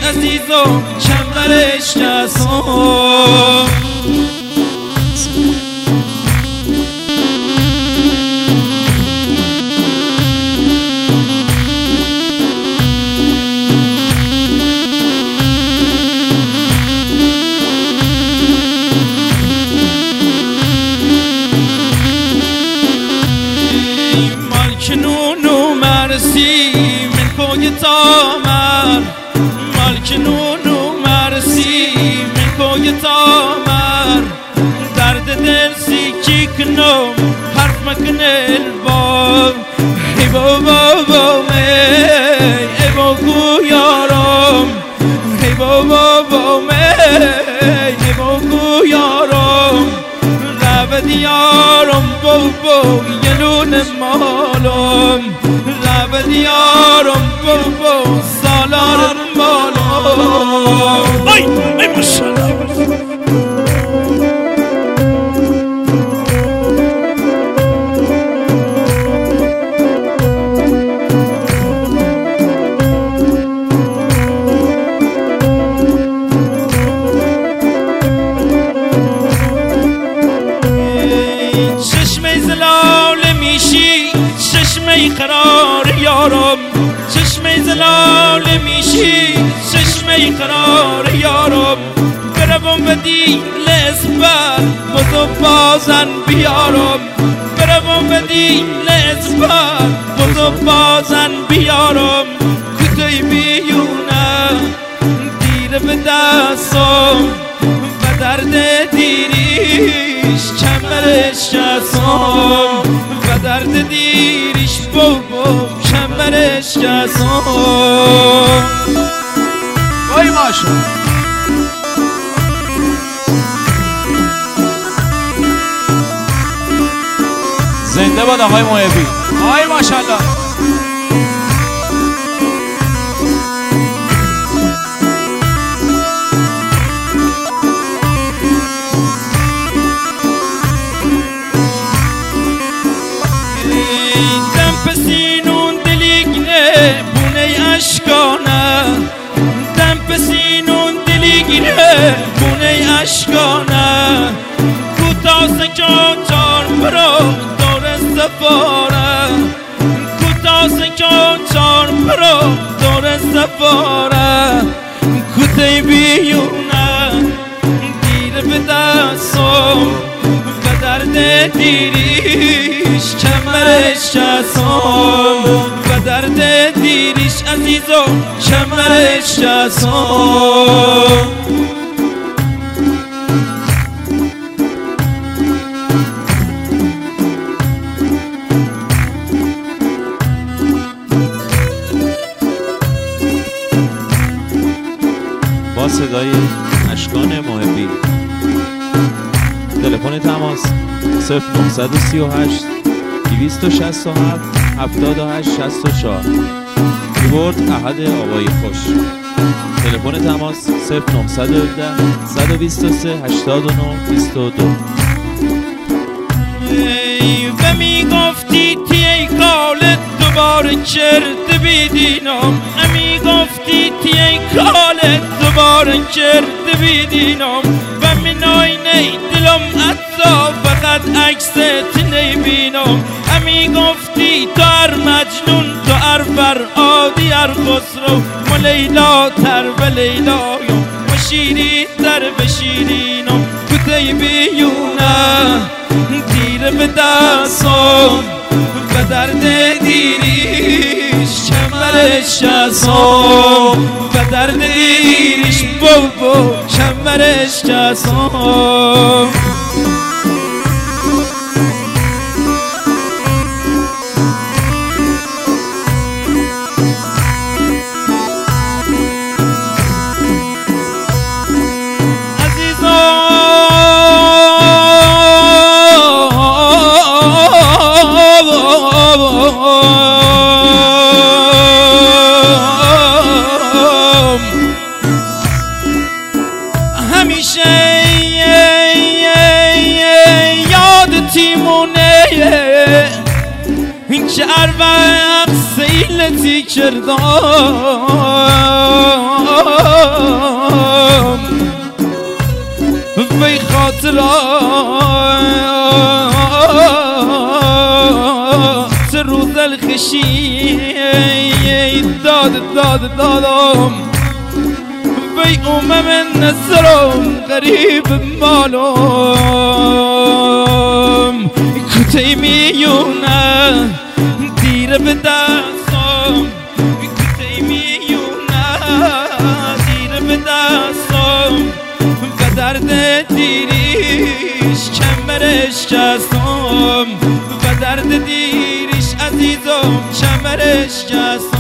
عزیز و کمرش کسان. من کوی تامر مالک نونو مرسی من کوی تامر درد دل سی کی کنم حرف مکنه الباب ای بابا ای بابا یارم ای بابا ای بابا یارم رب دیارم بابا یلون مالم رب دیارم بابا سالار مالم. ای ماشاءالله. چشمه زلال میشی چشمه قرار یارم چشمه زلال میشی چشمه قرار یارم بروم و دیل اسبر بزو بازن بیارم بروم و دیل اسبر بزو بازن بیارم کتوی بیونه دیر به دستم و درد دیریش کمرش کسان و درد دیریش بابا کمرش کسان. وای ماشاءالله. زنده باد آقای محبی. وای ماشاءالله. دم پسینون دلی گیره بونه اشکانه کوتاه سکان چار برو دور سفاره کوتاه سکان چار برو دور سفاره کوته بیونه دیر به دستم و درد دیریش کمرش کسان و درد دیریش عزیز و کمرش کسان. با صدای اشکان محبی تلفن تماس 0938 267 78 64 کیبورد احد آقای خوش. تلفن تماس 0917 123 89 22. و میگفتی تی ای کالت دوباره کرد بیدینم میگفتی تی ای کالت دوباره کرد بیدینم و من آینه دلم اتا فقط عکست نبینم میگفتی تو هر مجنون تو هر فرعادی هر خسرو و لیلا تر و لیلایم و شیری تر و شیرینم کتی بیونه دیر به دستم و درد دیریش کمرش کسان و درد دیریش بابا کمرش کسان. همیشه یادتی مونه این که هر وقت سیل غلطی کردم وی خاطرات روز الخشی دادم وی امم نظرم غریب مالم کتی میونه دیر به دستم کتی میونه دیر به دستم و درد دیریش کمرش کستم و درد دیریش عزیزم کمرش کستم